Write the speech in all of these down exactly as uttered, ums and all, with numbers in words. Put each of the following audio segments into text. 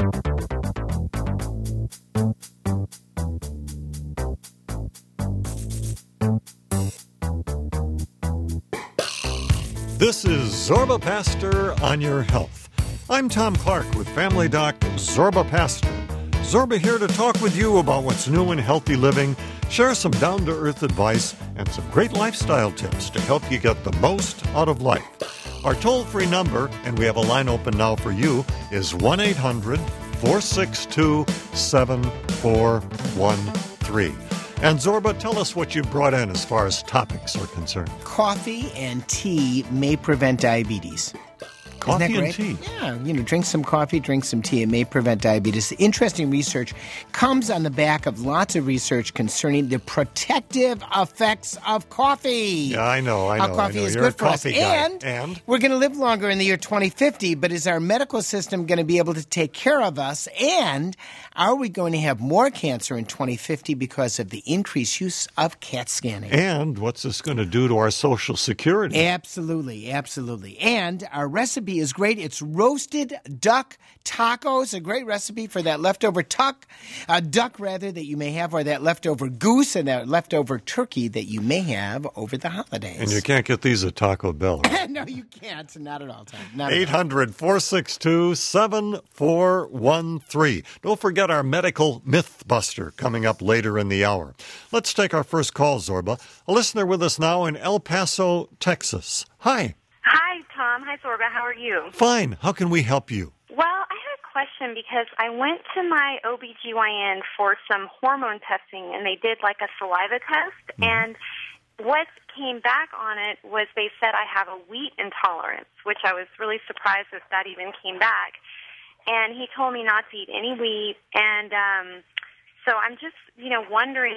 This is Zorba Pastor on your health. I'm Tom Clark with Family Doc Zorba Pastor. Zorba here to talk with you about what's new in healthy living, share some down-to-earth advice, and some great lifestyle tips to help you get the most out of life. Our toll-free number, and we have a line open now for you, is one eight hundred four six two seven four one three. And Zorba, tell us what you brought in as far as topics are concerned. Coffee and tea may prevent diabetes. Coffee and tea. Yeah, you know, drink some coffee, drink some tea. It may prevent diabetes. Interesting research comes on the back of lots of research concerning the protective effects of coffee. Yeah, I know, I know. How coffee I know. is You're good a for us. coffee guy. And, and we're going to live longer in the year twenty fifty, but is our medical system going to be able to take care of us? And are we going to have more cancer in twenty fifty because of the increased use of CAT scanning? And what's this going to do to our Social Security? Absolutely, absolutely. And our recipe is great. It's roasted duck tacos, a great recipe for that leftover tuck, uh, duck rather, that you may have, or that leftover goose and that leftover turkey that you may have over the holidays. And you can't get these at Taco Bell. Right? No, you can't. Not at all, Tom. eight hundred four six two seven four one three. Don't forget our medical myth buster coming up later in the hour. Let's take our first call, Zorba. A listener with us now in El Paso, Texas. Hi. Hi, Tom. Hi, Zorba. How are you? Fine. How can we help you? Well, I had a question because I went to my O B G Y N for some hormone testing, and they did like a saliva test, mm-hmm. and what came back on it was they said I have a wheat intolerance, which I was really surprised that that even came back. And he told me not to eat any wheat, and um, so I'm just, you know, wondering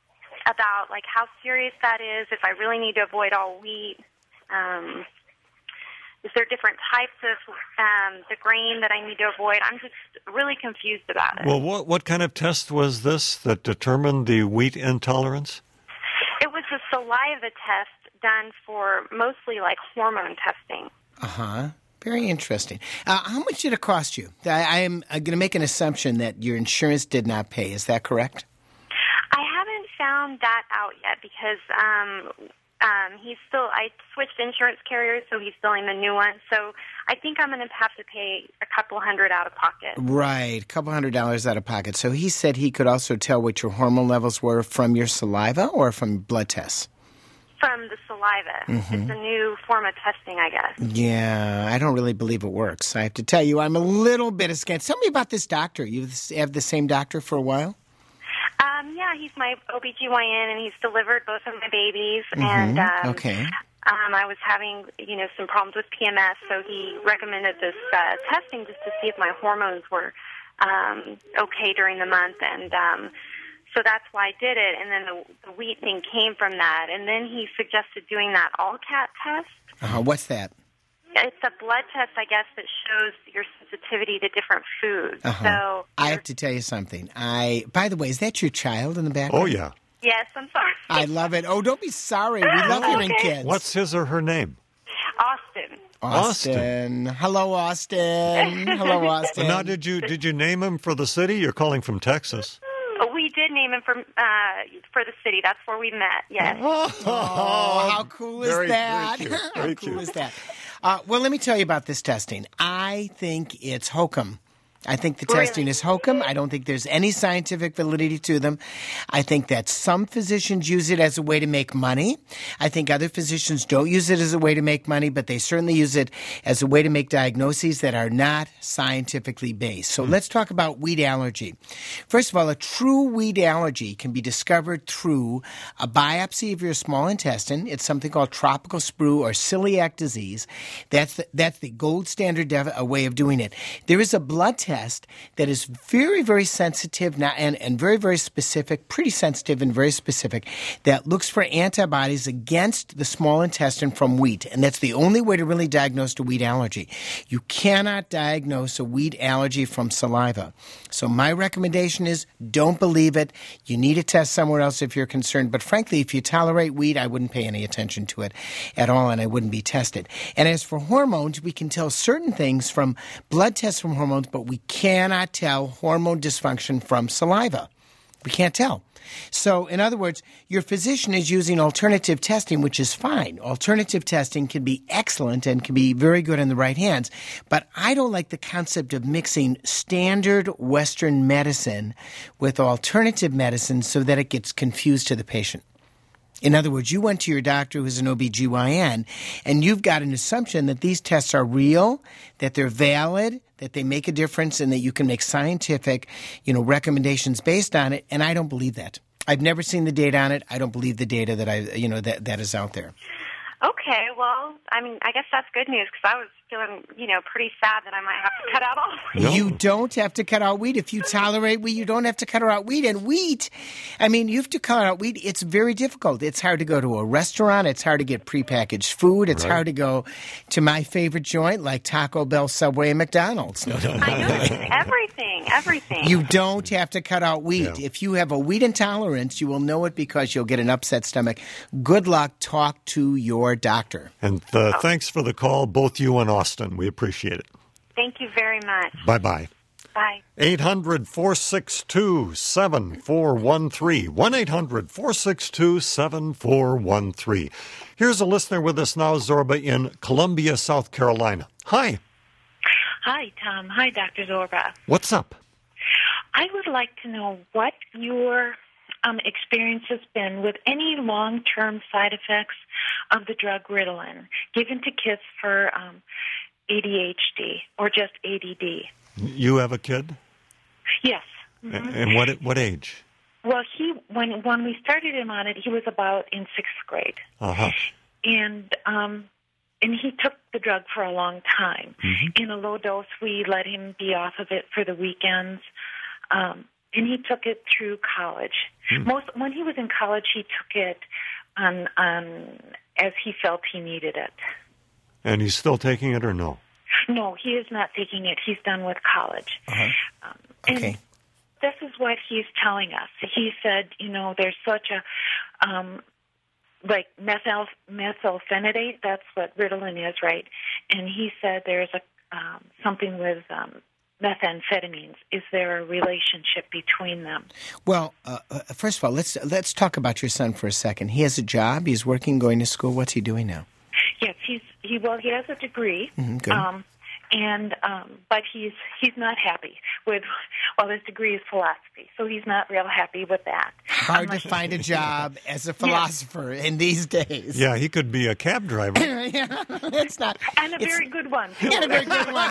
about, like, how serious that is, if I really need to avoid all wheat. Um, is there different types of um, the grain that I need to avoid? I'm just really confused about it. Well, what, what kind of test was this that determined the wheat intolerance? It was a saliva test done for mostly, like, hormone testing. Uh-huh. Very interesting. Uh, how much did it cost you? I, I am going to make an assumption that your insurance did not pay. Is that correct? I haven't found that out yet because um, um, he's still. I switched insurance carriers, so he's still in the new one. So I think I'm going to have to pay a couple hundred out of pocket. Right, a couple hundred dollars out of pocket. So he said he could also tell what your hormone levels were from your saliva or from blood tests? From the saliva. Mm-hmm. It's a new form of testing, I guess. Yeah, I don't really believe it works. I have to tell you, I'm a little bit scared. Tell me about this doctor. You have the same doctor for a while? Um, yeah, he's my O B G Y N, and he's delivered both of my babies. Mm-hmm. And um, okay. um, I was having, you know, some problems with P M S, so he recommended this uh, testing just to see if my hormones were um, okay during the month. And um So that's why I did it, and then the, the wheat thing came from that. And then he suggested doing that all-cat test. Uh-huh. What's that? It's a blood test, I guess, that shows your sensitivity to different foods. Uh-huh. So I have to tell you something. I, by the way, is that your child in the background? Oh, yeah. Yes, I'm sorry. I love it. Oh, don't be sorry. We love okay. hearing kids. What's his or her name? Austin. Austin. Austin. Hello, Austin. Hello, Austin. Now, did you did you name him for the city? You're calling from Texas. We did name him for uh, for the city. That's where we met. Yes. Oh, oh how cool is very, that? Very cute. How Very cool cute. is that? Uh, well, let me tell you about this testing. I think it's hokum. I think the testing really? is hokum. I don't think there's any scientific validity to them. I think that some physicians use it as a way to make money. I think other physicians don't use it as a way to make money, but they certainly use it as a way to make diagnoses that are not scientifically based. So mm. let's talk about wheat allergy. First of all, a true wheat allergy can be discovered through a biopsy of your small intestine. It's something called tropical sprue or celiac disease. That's the, that's the gold standard dev- a way of doing it. There is a blood test that is very, very sensitive now and, and very, very specific, pretty sensitive and very specific, that looks for antibodies against the small intestine from wheat. And that's the only way to really diagnose a wheat allergy. You cannot diagnose a wheat allergy from saliva. So my recommendation is don't believe it. You need to test somewhere else if you're concerned. But frankly, if you tolerate wheat, I wouldn't pay any attention to it at all, and I wouldn't be tested. And as for hormones, we can tell certain things from blood tests from hormones, but we cannot tell hormone dysfunction from saliva. We can't tell. So, in other words, your physician is using alternative testing, which is fine. Alternative testing can be excellent and can be very good in the right hands. But I don't like the concept of mixing standard Western medicine with alternative medicine so that it gets confused to the patient. In other words, you went to your doctor who's an O B G Y N, and you've got an assumption that these tests are real, that they're valid, that they make a difference, and that you can make scientific, you know, recommendations based on it. And I don't believe that. I've never seen the data on it. I don't believe the data that I, you know, that that is out there. Okay, well, I mean, I guess that's good news because I was feeling, you know, pretty sad that I might have to cut out all wheat. No. You don't have to cut out wheat. If you tolerate wheat, you don't have to cut out wheat. And wheat, I mean, you have to cut out wheat. It's very difficult. It's hard to go to a restaurant. It's hard to get prepackaged food. It's right. hard to go to my favorite joint like Taco Bell, Subway, and McDonald's. I know, it's everything, everything. You don't have to cut out wheat. Yeah. If you have a wheat intolerance, you will know it because you'll get an upset stomach. Good luck. Talk to your doctor. And uh, oh. thanks for the call, both you and Austin. We appreciate it. Thank you very much. Bye-bye. Bye. eight hundred, four six two, seven four one three. one eight hundred, four six two, seven four one three. Here's a listener with us now, Zorba, in Columbia, South Carolina. Hi. Hi, Tom. Hi, Doctor Zorba. What's up? I would like to know what your um, experience has been with any long-term side effects of the drug Ritalin given to kids for um, A D H D or just A D D. You have a kid? Yes. Mm-hmm. And what what age? Well, he when when we started him on it, he was about in sixth grade. Uh-huh. And um, and he took the drug for a long time. Mm-hmm. In a low dose, we let him be off of it for the weekends. Um, and he took it through college. Mm. Most when he was in college, he took it on, on as he felt he needed it. And he's still taking it or no? No, he is not taking it. He's done with college. Uh-huh. Um, okay. And this is what he's telling us. He said, you know, there's such a, um, like methyl, methylphenidate, that's what Ritalin is, right? And he said there's a um, something with um, methamphetamines. Is there a relationship between them? Well, uh, uh, first of all, let's let's talk about your son for a second. He has a job. He's working, going to school. What's he doing now? Yes, he's he. Well, he has a degree. Mm-hmm, good. Um, and um, but he's he's not happy with. Well, his degree is philosophy, so he's not real happy with that. Hard Unless to find a job as a philosopher yeah. in these days. Yeah, he could be a cab driver. yeah, it's not, and a it's, very good one. Too. And a very good one.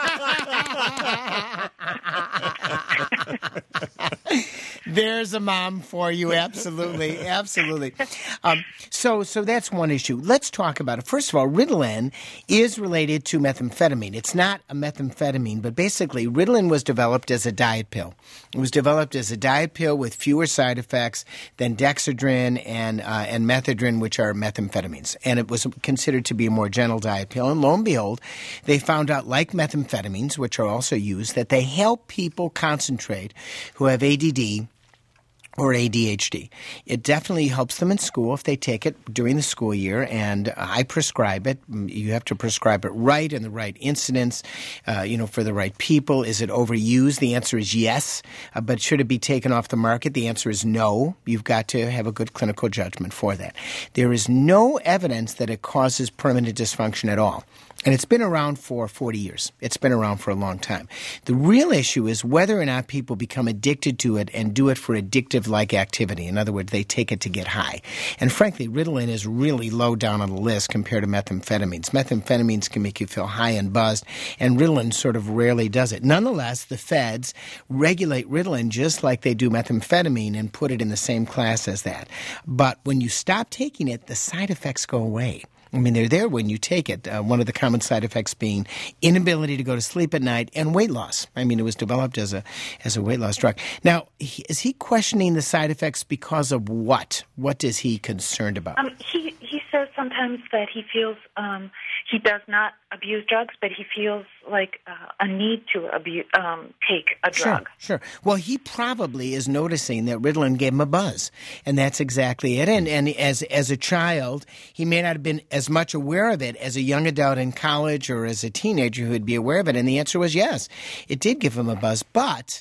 There's a mom for you, absolutely, absolutely. Um, so, so that's one issue. Let's talk about it. First of all, Ritalin is related to methamphetamine. It's not a methamphetamine, but basically, Ritalin was developed as a diet pill. It was developed as a diet pill with fewer side effects than Dexedrine and uh, and Methadone, which are methamphetamines. And it was considered to be a more gentle diet pill. And lo and behold, they found out, like methamphetamines, which are also used, that they help people concentrate who have A D D or A D H D. It definitely helps them in school if they take it during the school year, and I prescribe it. You have to prescribe it right in the right incidence, uh, you know, for the right people. Is it overused? The answer is yes. Uh, but should it be taken off the market? The answer is no. You've got to have a good clinical judgment for that. There is no evidence that it causes permanent dysfunction at all. And it's been around for forty years. It's been around for a long time. The real issue is whether or not people become addicted to it and do it for addictive-like activity. In other words, they take it to get high. And frankly, Ritalin is really low down on the list compared to methamphetamines. Methamphetamines can make you feel high and buzzed, and Ritalin sort of rarely does it. Nonetheless, the feds regulate Ritalin just like they do methamphetamine and put it in the same class as that. But when you stop taking it, the side effects go away. I mean, they're there when you take it. Uh, one of the common side effects being inability to go to sleep at night and weight loss. I mean, it was developed as a as a weight loss drug. Now, he, is he questioning the side effects because of what? What is he concerned about? Um, he he said says sometimes that he feels um, he does not abuse drugs, but he feels like uh, a need to abuse, um, take a drug. Sure, sure. Well, he probably is noticing that Ritalin gave him a buzz, and that's exactly it. And and as as a child, he may not have been as much aware of it as a young adult in college or as a teenager who would be aware of it. And the answer was yes, it did give him a buzz, but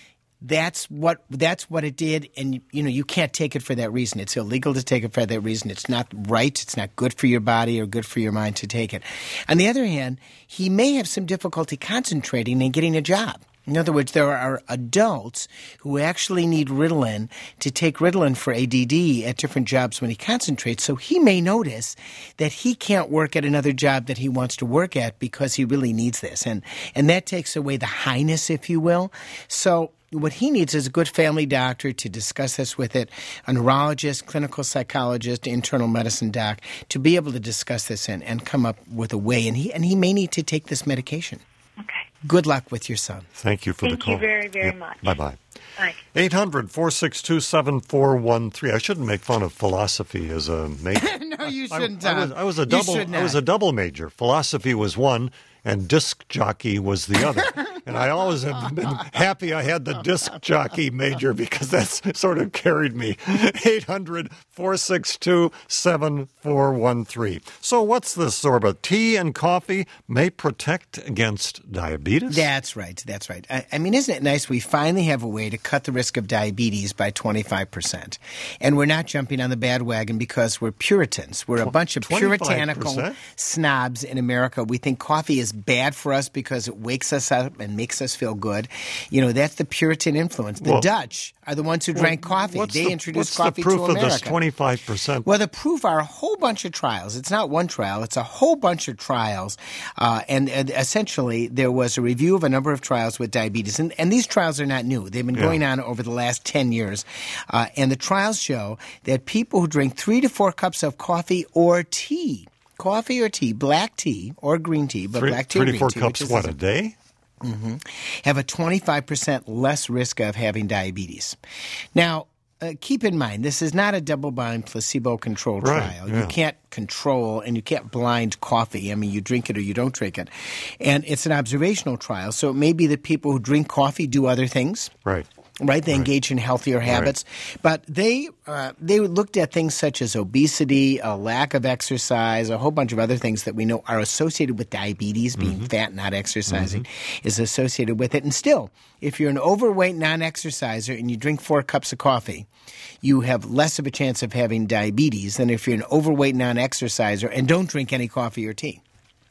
That's what that's what it did, and you know you can't take it for that reason. It's illegal to take it for that reason. It's not right. It's not good for your body or good for your mind to take it. On the other hand, he may have some difficulty concentrating and getting a job. In other words, there are adults who actually need Ritalin to take Ritalin for A D D at different jobs when he concentrates. So he may notice that he can't work at another job that he wants to work at because he really needs this, and and that takes away the highness, if you will. So what he needs is a good family doctor to discuss this with it, a neurologist, clinical psychologist, internal medicine doc, to be able to discuss this and, and come up with a way. And he and he may need to take this medication. Okay. Good luck with your son. Thank you for Thank the call. Thank you very, very yep. much. Bye-bye. Bye. eight hundred, four six two, seven four one three. I shouldn't make fun of philosophy as a major. No, you shouldn't. I, I, was, I was a You double. should not. I was a double major. Philosophy was one, and disc jockey was the other. And I always have been happy I had the disc jockey major because that's sort of carried me. eight hundred, four six two, seven four one three. So what's this, Zorba? Tea and coffee may protect against diabetes? That's right. That's right. I, I mean, isn't it nice? We finally have a way to cut the risk of diabetes by twenty-five percent. And we're not jumping on the bandwagon because we're Puritans. We're a bunch of puritanical snobs in America. We think coffee is bad for us because it wakes us up and makes us feel good. You know, that's the Puritan influence. The well, Dutch are the ones who well, drank coffee. They the, introduced what's coffee the proof to of America. this twenty-five percent? Well, the proof are a whole bunch of trials. It's not one trial. It's a whole bunch of trials. Uh, and, and essentially, there was a review of a number of trials with diabetes. And, and these trials are not new. They've been yeah. going on over the last ten years. Uh, and the trials show that people who drink three to four cups of coffee or tea, coffee or tea, black tea or green tea, but three, black tea three or green to four tea, cups, what, a day? Mm-hmm, have a twenty-five percent less risk of having diabetes. Now, uh, keep in mind, this is not a double-blind, placebo-controlled right, trial. Yeah. You can't control and you can't blind coffee. I mean, you drink it or you don't drink it. And it's an observational trial, so it may be that people who drink coffee do other things. Right. Right, they right. engage in healthier habits, right. but they uh, they looked at things such as obesity, a lack of exercise, a whole bunch of other things that we know are associated with diabetes. Being mm-hmm. fat, not exercising, mm-hmm. is associated with it. And still, if you're an overweight non-exerciser and you drink four cups of coffee, you have less of a chance of having diabetes than if you're an overweight non-exerciser and don't drink any coffee or tea.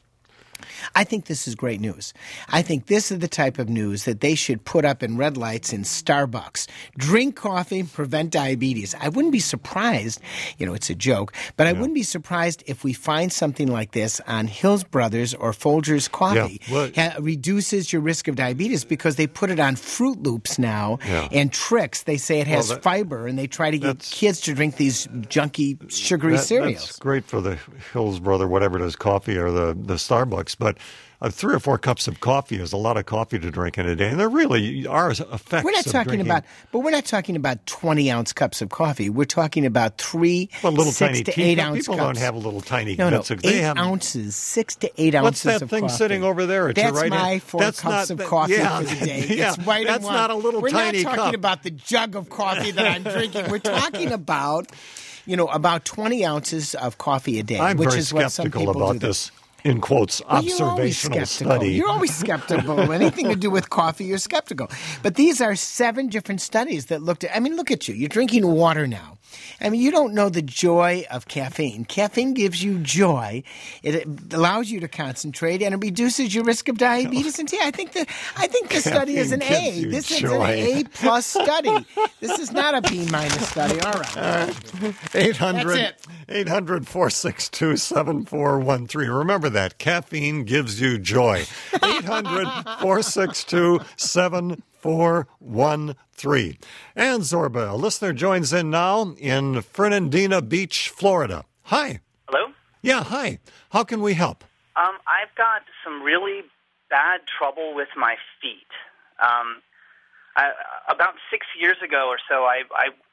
I think this is great news. I think this is the type of news that they should put up in red lights in Starbucks. Drink coffee, prevent diabetes. I wouldn't be surprised, you know, it's a joke, but I yeah. wouldn't be surprised if we find something like this on Hills Brothers or Folgers coffee. Yeah. Well, ha- reduces your risk of diabetes because they put it on Fruit Loops now yeah. and Trix. They say it has well, that, fiber, and they try to get kids to drink these junky, sugary that, cereals. That's great for the Hills Brother, whatever it is, coffee or the, the Starbucks, but Uh, three or four cups of coffee is a lot of coffee to drink in a day, and there really are effects. We're not of talking drinking. about, but we're not talking about twenty ounce cups of coffee. We're talking about three, well, little six tiny to tea eight cup. ounce People cups. don't have little tiny no, no, bits of eight they have, ounces, six to eight What's ounces that of thing coffee. sitting over there? At That's your right my hand? four that's cups not, of that, coffee yeah, for the day. Yeah, it's right that's in one. not a little We're tiny not talking cup. about the jug of coffee that I'm drinking. We're talking about, you know, about twenty ounces of coffee a day, I'm which very is what some skeptical people about do. this. In quotes, well, you're always observational skeptical. study. You're always skeptical. Anything to do with coffee, you're skeptical. But these are seven different studies that looked at, I mean, look at you. You're drinking water now. I mean, you don't know the joy of caffeine. Caffeine gives you joy. It allows you to concentrate, and it reduces your risk of diabetes. And I think that I think this study is an Caffeine A. gives This you is an joy. A plus study. This is not a B minus study. All right. Uh, eight hundred, That's it. eight hundred, four six two, seven four one three. Remember that. Caffeine gives you joy. eight hundred, four six two, seven four one three. And Zorba, a listener joins in now in Fernandina Beach, Florida. Hi. Hello? Yeah, hi. How can we help? Um, I've got some really bad trouble with my feet. Um, I, about six years ago or so, I, I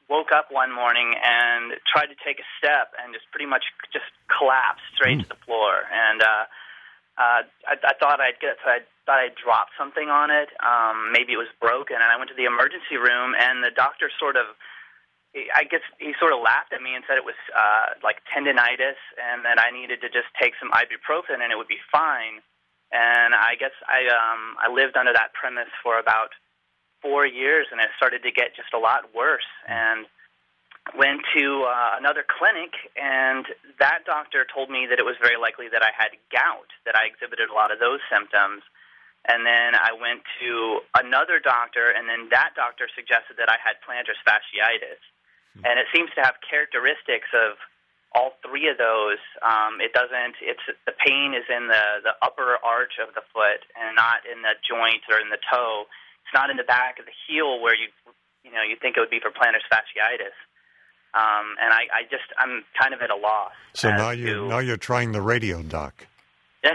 woke up one morning and tried to take a step and just pretty much just collapsed straight mm. to the floor. And uh, uh, I, I thought I'd get, I thought I'd dropped something on it. Um, maybe it was broken. And I went to the emergency room, and the doctor sort of, I guess he sort of laughed at me and said it was uh, like tendinitis, and that I needed to just take some ibuprofen and it would be fine. And I guess I um, I lived under that premise for about four years, and it started to get just a lot worse. And went to uh, another clinic, and that doctor told me that it was very likely that I had gout, that I exhibited a lot of those symptoms. And then I went to another doctor, and then that doctor suggested that I had plantar fasciitis. And it seems to have characteristics of all three of those. Um, it doesn't. It's the pain is in the, the upper arch of the foot, and not in the joint or in the toe. It's not in the back of the heel where you you know you think it would be for plantar fasciitis. Um, and I, I just I'm kind of at a loss. So now you now you're trying the radio, Doc. Yes,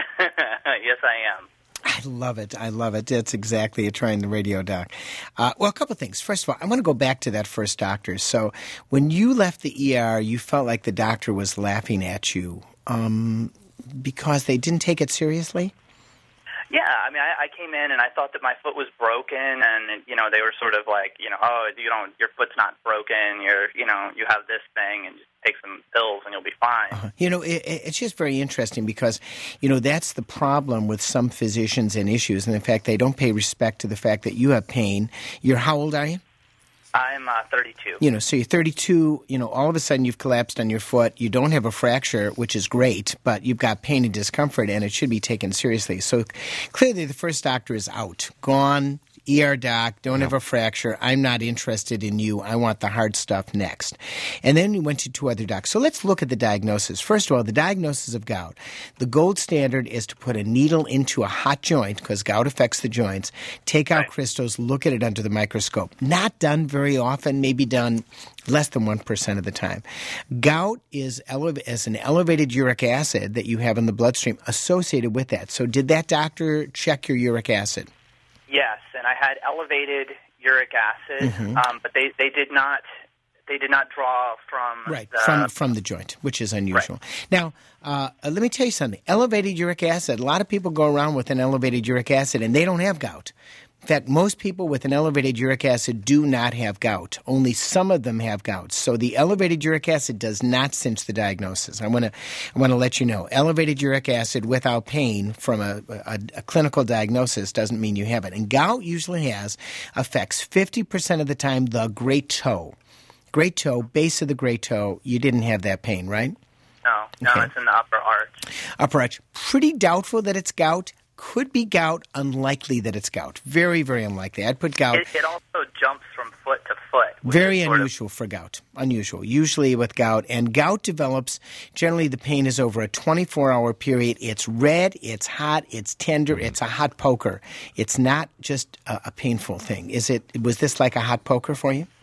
I am. I love it. I love it. That's exactly it, trying the radio, Doc. Uh, well, a couple of things. First of all, I want to go back to that first doctor. So when you left the E R, you felt like the doctor was laughing at you um, because they didn't take it seriously? Yeah, I mean, I, I came in and I thought that my foot was broken, and you know, they were sort of like, you know, oh, you don't, your foot's not broken. You're, you know, you have this thing, and just take some pills, and you'll be fine. Uh-huh. You know, it, it's just very interesting because, you know, that's the problem with some physicians and issues, and in fact, they don't pay respect to the fact that you have pain. You're how old are you? I'm uh, thirty-two. You know, so you're thirty-two, you know, all of a sudden you've collapsed on your foot. You don't have a fracture, which is great, but you've got pain and discomfort, and it should be taken seriously. So clearly the first doctor is out, gone. E R doc, don't no. have a fracture. I'm not interested in you. I want the hard stuff next. And then we went to two other docs. So let's look at the diagnosis. First of all, the diagnosis of gout. The gold standard is to put a needle into a hot joint, because gout affects the joints, take out right. crystals, look at it under the microscope. Not done very often, maybe done less than one percent of the time. Gout is ele- as an elevated uric acid that you have in the bloodstream associated with that. So did that doctor check your uric acid? Yes, and I had elevated uric acid, mm-hmm. um, but they, they did not they did not draw from right the, from from the joint, which is unusual. Right. Now, uh, let me tell you something. Elevated uric acid. A lot of people go around with an elevated uric acid, and they don't have gout. In fact, most people with an elevated uric acid do not have gout. Only some of them have gout. So the elevated uric acid does not cinch the diagnosis. I want to I want to let you know. Elevated uric acid without pain from a, a, a clinical diagnosis doesn't mean you have it. And gout usually has affects fifty percent of the time the great toe. Great toe, base of the great toe, you didn't have that pain, right? No, no, okay. It's in the upper arch. Upper arch. Pretty doubtful that it's gout. Could be gout, unlikely that it's gout. Very, very unlikely. I'd put gout. It, it also jumps from foot to foot. Very unusual of... for gout. Unusual. Usually with gout. And gout develops, generally the pain is over a twenty-four hour period. It's red, it's hot, it's tender, it's a hot poker. It's not just a, a painful thing. Is it? Was this like a hot poker for you?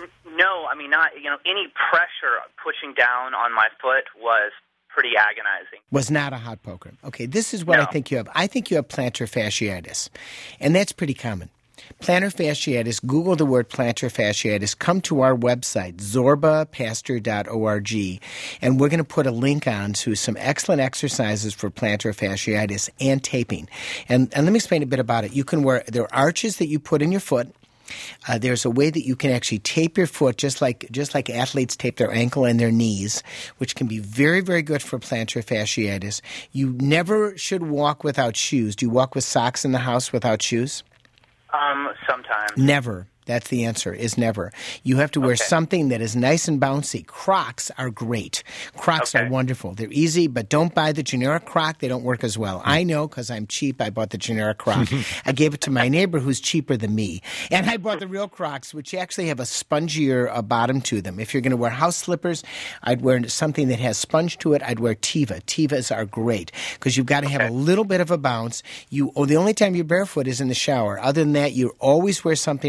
No, I mean, not, you know, any pressure pushing down on my foot was pretty agonizing. Was not a hot poker. Okay, this is what no. I think you have. I think you have plantar fasciitis, and that's pretty common. Plantar fasciitis, Google the word plantar fasciitis, come to our website, zorba pastor dot org, and we're going to put a link on to some excellent exercises for plantar fasciitis and taping. And, and let me explain a bit about it. You can wear, there are arches that you put in your foot. Uh, there's a way that you can actually tape your foot just like just like athletes tape their ankle and their knees, which can be very, very good for plantar fasciitis. You never should walk without shoes. Do you walk with socks in the house without shoes? Um, sometimes. Never. That's the answer, is never. You have to wear okay. something that is nice and bouncy. Crocs are great. Crocs okay. are wonderful. They're easy, but don't buy the generic Croc. They don't work as well. Mm. I know because I'm cheap. I bought the generic Croc. I gave it to my neighbor who's cheaper than me. And I bought the real Crocs, which actually have a spongier uh, bottom to them. If you're going to wear house slippers, I'd wear something that has sponge to it. I'd wear Teva. Tevas are great because you've got to have okay. a little bit of a bounce. You, oh, the only time you're barefoot is in the shower. Other than that, you always wear something on the bottom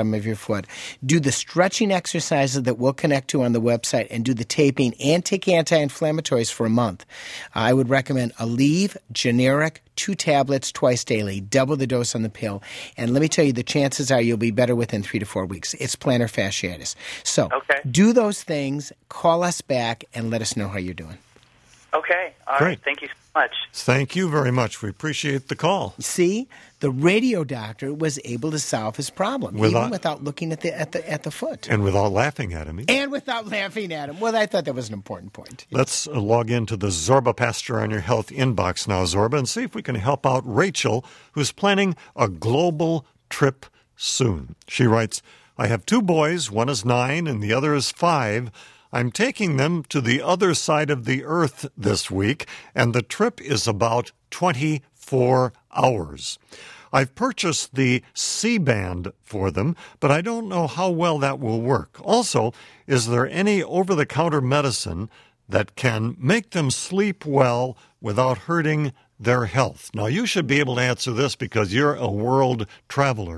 bottom of your foot. Do the stretching exercises that we'll connect to on the website and do the taping and take anti-inflammatories for a month. I would recommend Aleve generic, two tablets twice daily, double the dose on the pill. And let me tell you, the chances are you'll be better within three to four weeks. It's plantar fasciitis. So okay. do those things, call us back, and let us know how you're doing. Okay. All Great. right. Thank you so much. Thank you very much. We appreciate the call. See, the radio doctor was able to solve his problem, Without- even without looking at the at the at the foot. And without laughing at him. either. And without laughing at him. Well, I thought that was an important point. Let's uh, log into the Zorba Pastor on Your Health inbox now, Zorba, and see if we can help out Rachel, who's planning a global trip soon. She writes, I have two boys. One is nine and the other is five. I'm taking them to the other side of the earth this week, and the trip is about twenty-four hours. I've purchased the C-band for them, but I don't know how well that will work. Also, is there any over-the-counter medicine that can make them sleep well without hurting their health? Now, you should be able to answer this because you're a world traveler.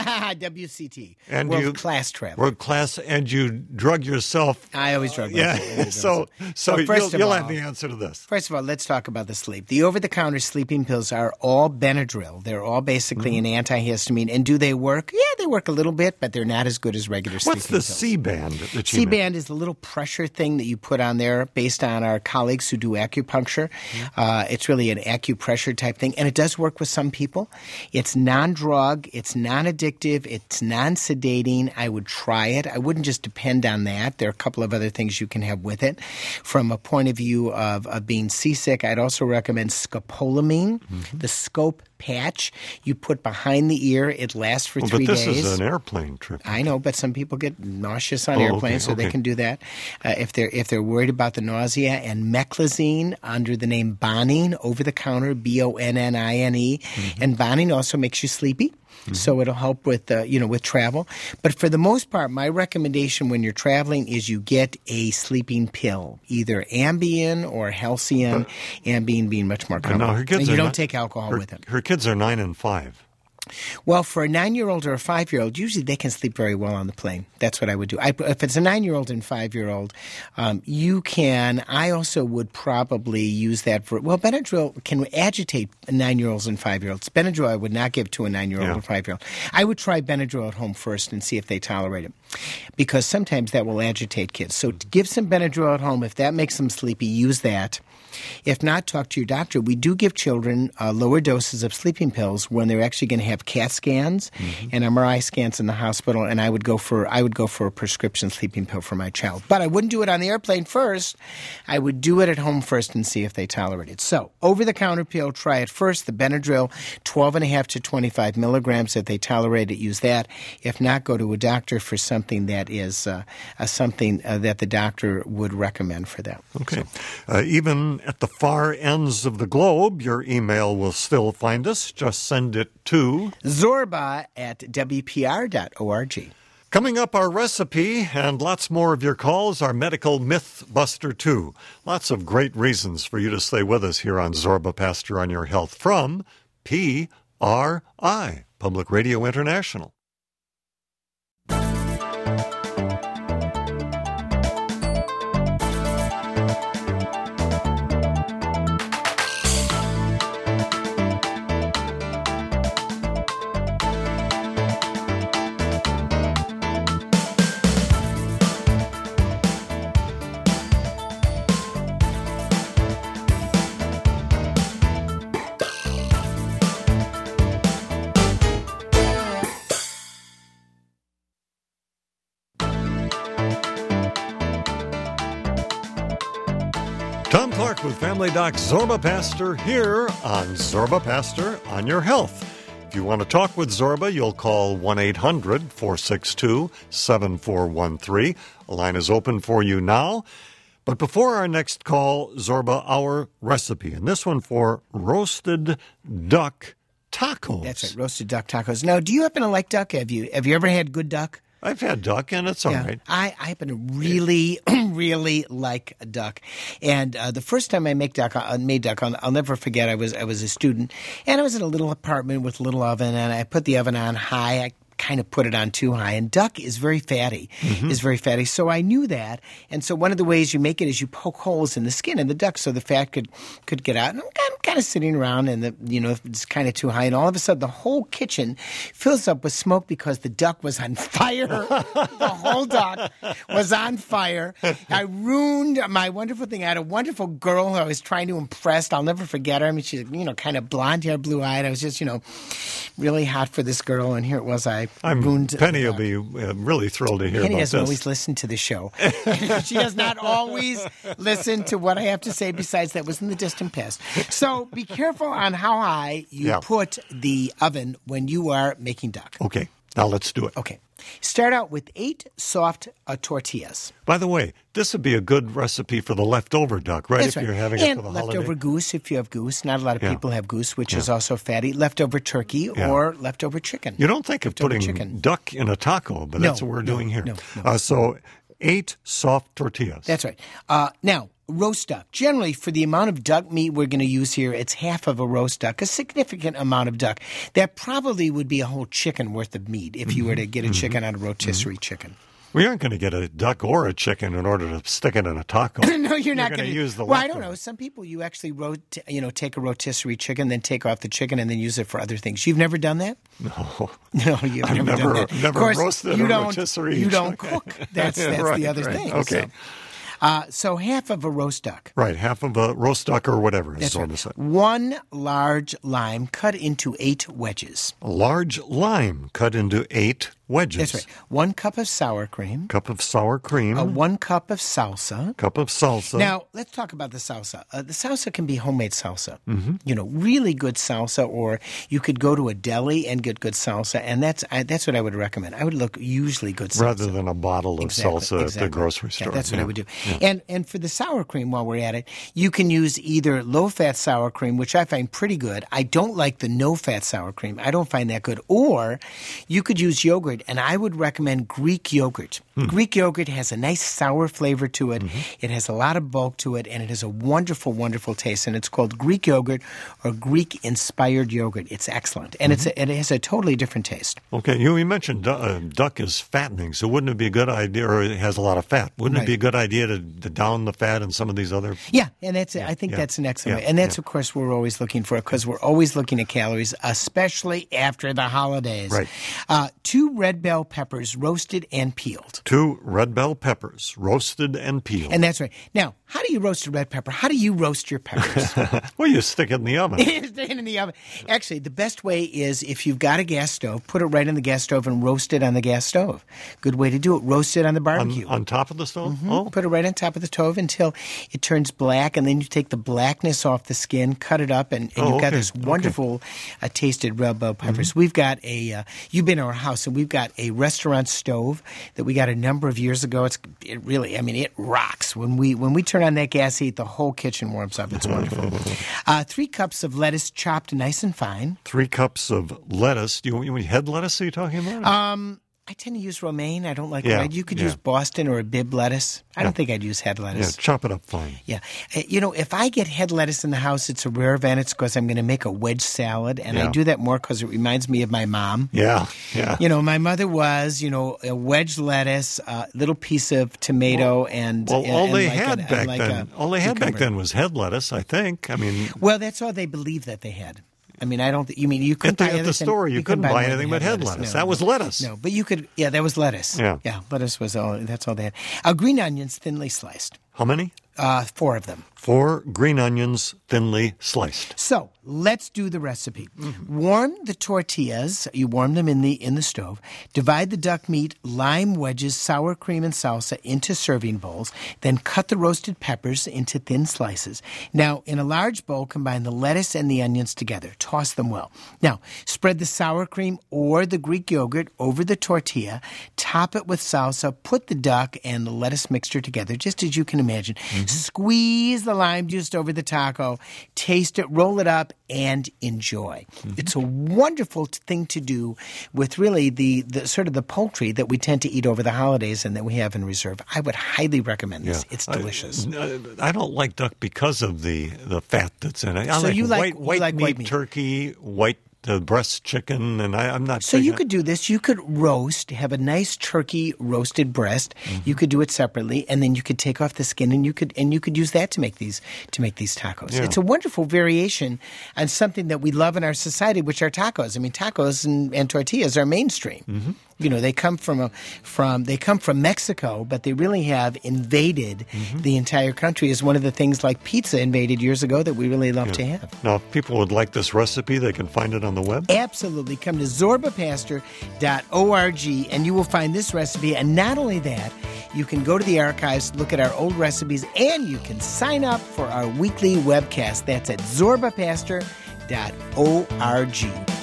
W C T, And world you- class travel. World class, and you drug yourself. I always drug Yeah, myself. so, so, So first you'll, of you'll all- have the answer to this. First of all, let's talk about the sleep. The over-the-counter sleeping pills are all Benadryl. They're all basically Mm-hmm. an antihistamine. And do they work? Yeah, they work a little bit, but they're not as good as regular sleeping What's the pills. C-band that you meant? C-band is the little pressure thing that you put on there based on our colleagues who do acupuncture. Mm-hmm. Uh, it's really an acupressure type thing, and it does work with some people. It's non-drug, it's non-addictive, it's non-sedating. I would try it. I wouldn't just depend on that. There are a couple of other things you can have with it. From a point of view of, of being seasick, I'd also recommend scopolamine, Mm-hmm. the scope patch you put behind the ear. It lasts for Well, three but this days. is an airplane trip. I know, but some people get nauseous on Oh, airplanes, okay, so they okay. can do that uh, if they're if they're worried about the nausea. And meclizine under the name Bonine, over the counter, B O N N I N E, Mm-hmm. and Bonine also makes you sleepy. So it'll help with uh, you know with travel, but for the most part, my recommendation when you're traveling is you get a sleeping pill, either Ambien or Halcion. Ambien being much more And common. now her kids and you are don't not- take alcohol her, with it. Her kids are nine and five. Well, for a nine-year-old or a five-year-old, usually they can sleep very well on the plane. That's what I would do. I, if it's a nine-year-old and five-year-old, um, you can – I also would probably use that for – well, Benadryl can agitate nine-year-olds and five-year-olds. Benadryl I would not give to a nine-year-old Yeah. or five-year-old. I would try Benadryl at home first and see if they tolerate it because sometimes that will agitate kids. So give some Benadryl at home. If that makes them sleepy, use that. If not, talk to your doctor. We do give children uh, lower doses of sleeping pills when they're actually going to have CAT scans Mm-hmm. and M R I scans in the hospital. And I would go for I would go for a prescription sleeping pill for my child. But I wouldn't do it on the airplane first. I would do it at home first and see if they tolerate it. So over the counter pill, try it first. The Benadryl, twelve and a half to twenty-five milligrams. If they tolerate it, use that. If not, go to a doctor for something that is uh, uh, something uh, that the doctor would recommend for that. Okay. Uh, even at the far ends of the globe, your email will still find us. Just send it to Zorba at W P R dot org. Coming up, our recipe and lots more of your calls, our medical myth buster too. Lots of great reasons for you to stay with us here on Zorba Pastor on Your Health from P R I, Public Radio International. Tom Clark with Family Doc Zorba Pastor here on Zorba Pastor on Your Health. If you want to talk with Zorba, you'll call one eight hundred four six two seven four one three. A line is open for you now. But before our next call, Zorba, our recipe, and this one for roasted duck tacos. That's right, roasted duck tacos. Now, do you happen to like duck? Have you have you ever had good duck? I've had duck, and it's all Yeah. right. I, I happen to really, really like duck. And uh, the first time I make duck, uh, made duck, I'll, I'll never forget. I was I was a student, and I was in a little apartment with a little oven, and I put the oven on high. I kind of put it on too high. And duck is very fatty, mm-hmm. is very fatty. So I knew that. And so one of the ways you make it is you poke holes in the skin of the duck so the fat could, could get out. And I'm, I'm kind of sitting around and, the, you know, it's kind of too high. And all of a sudden the whole kitchen fills up with smoke because the duck was on fire. The whole duck was on fire. I ruined my wonderful thing. I had a wonderful girl who I was trying to impress. I'll never forget her. I mean, she's, you know, kind of blonde hair, blue eyed. I was just, you know, really hot for this girl. And here it was. I I'm, ruined. Penny will be uh, really thrilled to hear Penny about doesn't this. always listen to the show. She does not always listen to what I have to say. Besides, that was in the distant past. So be careful on how high you yeah. put the oven when you are making duck. Okay. Now let's do it. Okay. Start out with eight soft uh, tortillas. By the way, this would be a good recipe for the leftover duck, right? That's if right. you're having and it for the leftover holiday. goose, if you have goose. Not a lot of Yeah. people have goose, which Yeah. is also fatty. Leftover turkey Yeah. or leftover chicken. You don't think of Leftover putting chicken. duck in a taco, but No, that's what we're no, doing here. no, no. Uh, so eight soft tortillas. That's right. Uh, now, roast duck. Generally, for the amount of duck meat we're going to use here, it's half of a roast duck, a significant amount of duck. That probably would be a whole chicken worth of meat if you were to get a chicken out of rotisserie Mm-hmm. chicken. We aren't going to get a duck or a chicken in order to stick it in a taco. No, you're not going to use the Well, I leftover. don't know. Some people, you actually rot- you know, take a rotisserie chicken, then take off the chicken, and then use it for other things. You've never done that? No. No, you've I've never, never- done that. never of course, roasted you a don't, rotisserie You don't chicken. cook. That's that's Right, the other right. thing. Okay. So, uh, so half of a roast duck. Right, half of a roast duck or whatever, as That's Zorba right. said. One large lime cut into eight wedges. A large lime cut into eight wedges. That's right. One cup of sour cream. Cup of sour cream. Uh, one cup of salsa. Cup of salsa. Now, let's talk about the salsa. Uh, the salsa can be homemade salsa. Mm-hmm. You know, really good salsa, or you could go to a deli and get good salsa, and that's I, that's what I would recommend. I would look usually good salsa. Rather than a bottle of Exactly, salsa exactly. at the grocery Yeah, store. that's what Yeah. I would do. Yeah. And and for the sour cream, while we're at it, you can use either low-fat sour cream, which I find pretty good. I don't like the no-fat sour cream. I don't find that good. Or you could use yogurt, and I would recommend Greek yogurt. Hmm. Greek yogurt has a nice sour flavor to it. Mm-hmm. It has a lot of bulk to it, and it has a wonderful, wonderful taste. And it's called Greek yogurt or Greek-inspired yogurt. It's excellent, and it's a, it has a totally different taste. Okay, you, you mentioned du- uh, duck is fattening, so wouldn't it be a good idea, or it has a lot of fat, wouldn't Right. it be a good idea to, to down the fat in some of these other... Yeah, and that's I think yeah, that's an excellent yeah, way. And that's, yeah. of course, what we're always looking for because we're always looking at calories, especially after the holidays. Right. Uh, two red bell peppers, roasted and peeled. Two red bell peppers, roasted and peeled. And that's right. Now, how do you roast a red pepper? How do you roast your peppers? well, you stick it in the oven. Staying in the oven. Actually, the best way is if you've got a gas stove, put it right in the gas stove and roast it on the gas stove. Good way to do it. Roast it on the barbecue. on, on top of the stove? Mm-hmm. Oh, Put it right on top of the stove until it turns black, and then you take the blackness off the skin, cut it up, and, and Oh, you've got okay, this wonderful uh, tasted red bell peppers. Mm-hmm. We've got a, uh, you've been to our house, and we've got a restaurant stove that we got a number of years ago. It's it really, I mean, it rocks. When we when we turn on that gas heat, the whole kitchen warms up. It's wonderful. uh, three cups of lettuce chopped nice and fine. three cups of lettuce. Do you, you mean head lettuce are you talking about? Um, I tend to use romaine. I don't like Yeah, red. You could yeah. use Boston or a Bibb lettuce. I don't think I'd use head yeah, lettuce. chop it up fine. Yeah. Uh, You know, if I get head lettuce in the house, it's a rare event. It's because I'm going to make a wedge salad. And I Yeah. do that more because it reminds me of my mom. Yeah, yeah. You know, my mother was, you know, a wedge lettuce, a little piece of tomato, and Well, and, all and they like had an- back like then, a all they had back cucumber. then was head lettuce, I think. I mean, Well, that's all they believed that they had. I mean, I don't. Th- you mean you couldn't At the- buy at the anything- store, you couldn't buy more than anything but head lettuce. That was lettuce. No, but you could. Yeah, that was lettuce. Yeah. yeah, lettuce was all. That's all they had. Uh, green onions, thinly sliced. how many? Uh, four of them. Four green onions, thinly sliced. So let's do the recipe. Warm the tortillas. You warm them in the in the stove. Divide the duck meat, lime wedges, sour cream, and salsa into serving bowls. Then cut the roasted peppers into thin slices. Now, in a large bowl, combine the lettuce and the onions together. Toss them well. Now, spread the sour cream or the Greek yogurt over the tortilla. Top it with salsa. Put the duck and the lettuce mixture together, just as you can imagine. Squeeze the lime juice over the taco. Taste it, roll it up, and enjoy. It's a wonderful t- thing to do with really the, the sort of the poultry that we tend to eat over the holidays and that we have in reserve. I would highly recommend this. It's delicious. I, I don't like duck because of the, the fat that's in it. I So like you like- white, you white like meat white meat. turkey, white uh, breast chicken, and I, I'm not. So you could do this. You could roast, have a nice turkey roasted breast. Mm-hmm. You could do it separately, and then you could take off the skin, and you could and you could use that to make these to make these tacos. Yeah. It's a wonderful variation on something that we love in our society, which are tacos. I mean, tacos and, and tortillas are mainstream. Mm-hmm. You know, they come from a, from they come from Mexico, but they really have invaded mm-hmm. the entire country. As one of the things like pizza invaded years ago that we really love yeah. to have. Now, if people would like this recipe, they can find it on the web? Absolutely. Come to zorba pastor dot org and you will find this recipe. And not only that, you can go to the archives, look at our old recipes, and you can sign up for our weekly webcast. That's at zorba pastor dot org.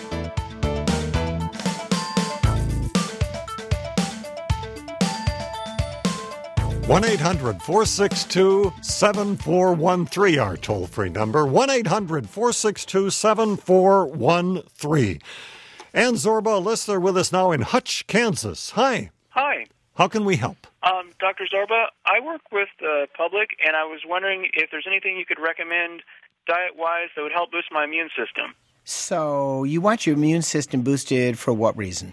one eight hundred four six two seven four one three, our toll-free number, one eight hundred four six two seven four one three. And Zorba, a listener with us now in Hutch, Kansas. Hi. Hi. How can we help? Um, Doctor Zorba, I work with the public, and I was wondering if there's anything you could recommend diet-wise that would help boost my immune system. So you want your immune system boosted for what reason?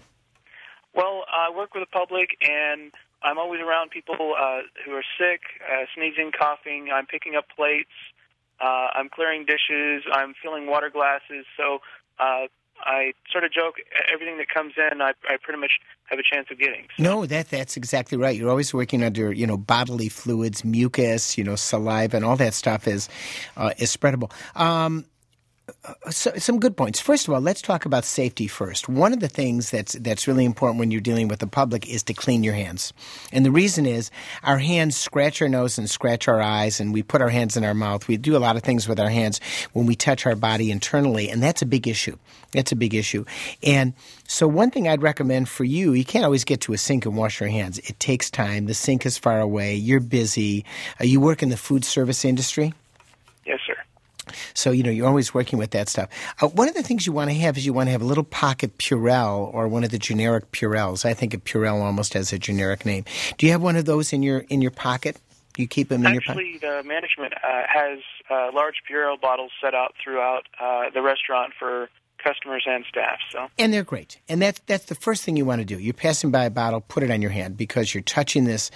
Well, I work with the public, and I'm always around people uh, who are sick, uh, sneezing, coughing. I'm picking up plates. Uh, I'm clearing dishes. I'm filling water glasses. So uh, I sort of joke, everything that comes in, I, I pretty much have a chance of getting. So. No, that that's exactly right. You're always working under, you know, bodily fluids, mucus, you know, saliva, and all that stuff is uh, is spreadable. Um So, some good points. First of all, let's talk about safety first. One of the things that's that's really important when you're dealing with the public is to clean your hands. And the reason is our hands scratch our nose and scratch our eyes, and we put our hands in our mouth. We do a lot of things with our hands when we touch our body internally, and that's a big issue. That's a big issue. And so one thing I'd recommend for you, you can't always get to a sink and wash your hands. It takes time. The sink is far away. You're busy. Uh, you work in the food service industry? Yes, sir. So, you know, you're always working with that stuff. Uh, one of the things you want to have is you want to have a little pocket Purell or one of the generic Purells. I think a Purell almost has a generic name. Do you have one of those in your in your pocket? Do you keep them in Actually, your pocket? Actually, the management uh, has uh, large Purell bottles set out throughout uh, the restaurant for customers and staff. So, and they're great. And that's that's the first thing you want to do. You're passing by a bottle, put it on your hand because you're touching this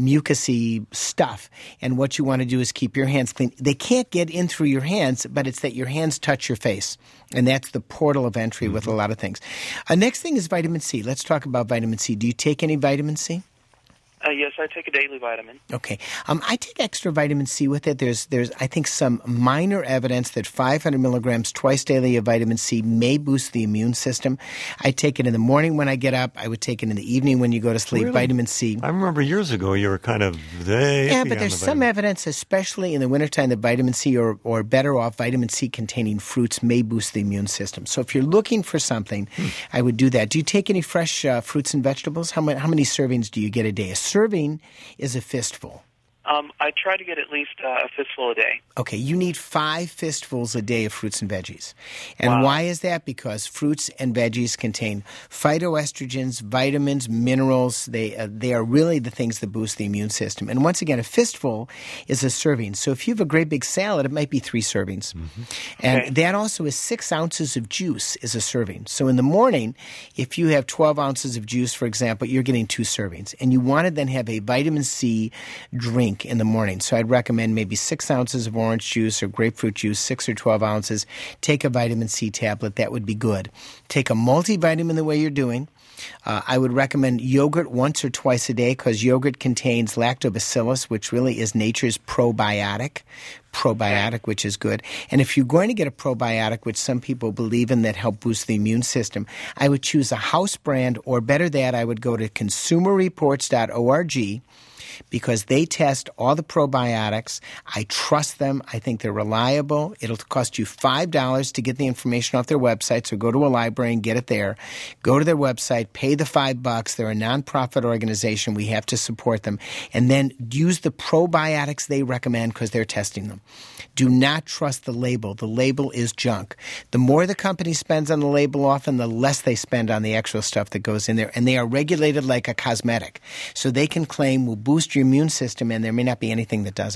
mucusy stuff. And what you want to do is keep your hands clean. They can't get in through your hands, but it's that your hands touch your face. And that's the portal of entry mm-hmm. with a lot of things. Uh, next thing is vitamin C. Let's talk about vitamin C. Do you take any vitamin C? Uh, yes, I take a daily vitamin. Okay. Um, I take extra vitamin C with it. There's, there's, I think, some minor evidence that five hundred milligrams twice daily of vitamin C may boost the immune system. I take it in the morning when I get up. I would take it in the evening when you go to sleep, really? Vitamin C. I remember years ago you were kind of they Yeah, but there's the some evidence, especially in the wintertime, that vitamin C or, or better off vitamin C-containing fruits may boost the immune system. So if you're looking for something, hmm. I would do that. Do you take any fresh uh, fruits and vegetables? How many, how many servings do you get a day? A serving is a fistful. Um, I try to get at least uh, a fistful a day. Okay, you need five fistfuls a day of fruits and veggies. And wow. why is that? Because fruits and veggies contain phytoestrogens, vitamins, minerals. They uh, they are really the things that boost the immune system. And once again, a fistful is a serving. So if you have a great big salad, it might be three servings. Mm-hmm. And okay. that also is six ounces of juice is a serving. So in the morning, if you have twelve ounces of juice, for example, you're getting two servings. And you want to then have a vitamin C drink in the morning. So I'd recommend maybe six ounces of orange juice or grapefruit juice, six or twelve ounces. Take a vitamin C tablet. That would be good. Take a multivitamin the way you're doing. Uh, I would recommend yogurt once or twice a day because yogurt contains lactobacillus, which really is nature's probiotic. Probiotic, which is good. And if you're going to get a probiotic, which some people believe in that help boost the immune system, I would choose a house brand, or better that, I would go to consumer reports dot org. Because they test all the probiotics. I trust them. I think they're reliable. It'll cost you five dollars to get the information off their website, so go to a library and get it there. Go to their website, pay the five bucks. They're a nonprofit organization. We have to support them. And then use the probiotics they recommend because they're testing them. Do not trust the label. The label is junk. The more the company spends on the label often, the less they spend on the actual stuff that goes in there. And they are regulated like a cosmetic. So they can claim will boost your immune system, and there may not be anything that does it.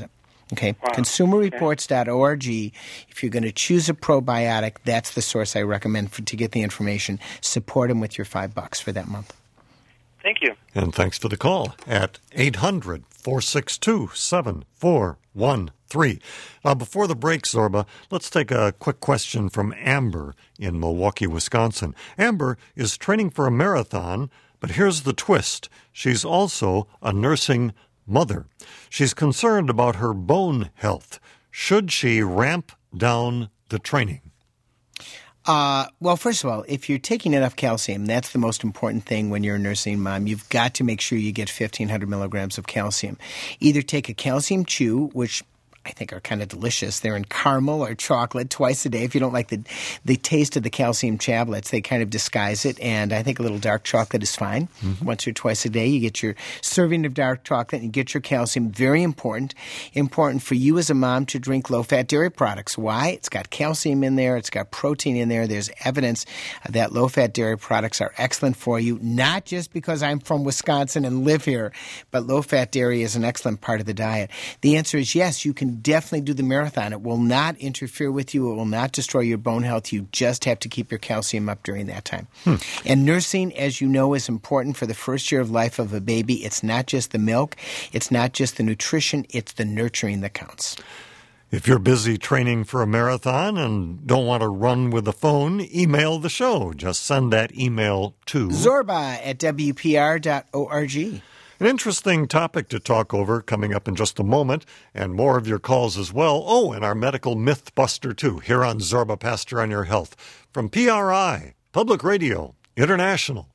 Okay, Wow. consumer reports dot org. If you're going to choose a probiotic, that's the source I recommend for, to get the information. Support them with your five bucks for that month. Thank you. And thanks for the call at eight hundred, four six two, seven four one three. Now, before the break, Zorba, let's take a quick question from Amber in Milwaukee, Wisconsin. Amber is training for a marathon, but here's the twist. She's also a nursing mother. She's concerned about her bone health. Should she ramp down the training? Uh, well, first of all, if you're taking enough calcium, that's the most important thing when you're a nursing mom. You've got to make sure you get fifteen hundred milligrams of calcium. Either take a calcium chew, which I think are kind of delicious. They're in caramel or chocolate twice a day. If you don't like the the taste of the calcium tablets, they kind of disguise it. And I think a little dark chocolate is fine. Mm-hmm. Once or twice a day, you get your serving of dark chocolate and you get your calcium. Very important. Important for you as a mom to drink low-fat dairy products. Why? It's got calcium in there. It's got protein in there. There's evidence that low-fat dairy products are excellent for you, not just because I'm from Wisconsin and live here, but low-fat dairy is an excellent part of the diet. The answer is yes, you can definitely do the marathon. It will not interfere with you. It will not destroy your bone health. You just have to keep your calcium up during that time. Hmm. And nursing, as you know, is important for the first year of life of a baby. It's not just the milk. It's not just the nutrition. It's the nurturing that counts. If you're busy training for a marathon and don't want to run with the phone, email the show. Just send that email to Zorba at W P R dot org. An interesting topic to talk over coming up in just a moment, and more of your calls as well. Oh, and our medical myth buster, too, here on Zorba Pastor on Your Health from P R I, Public Radio International.